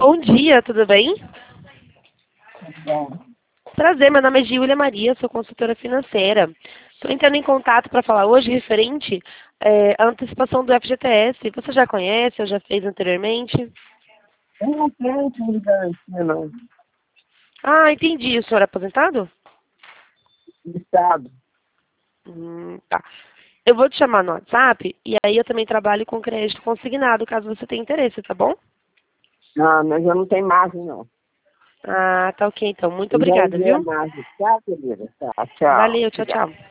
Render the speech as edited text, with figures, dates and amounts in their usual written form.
Bom dia, tudo bem? Bom, Prazer, meu nome é Giulia Maria, sou consultora financeira. Estou entrando em contato para falar hoje referente à antecipação do FGTS. Você já conhece ou já fez anteriormente? eu não tenho fundo de garantia, não. Ah, entendi. O senhor é aposentado? Do Estado. Tá. Eu vou te chamar no WhatsApp e aí eu também trabalho com crédito consignado, caso você tenha interesse, tá bom? Não, mas eu não tenho margem, não. Ah, tá ok então. Muito Eu já obrigada, usei a viu? margem. Tá, querida? Tá, tchau. Valeu, tchau, Obrigado. tchau.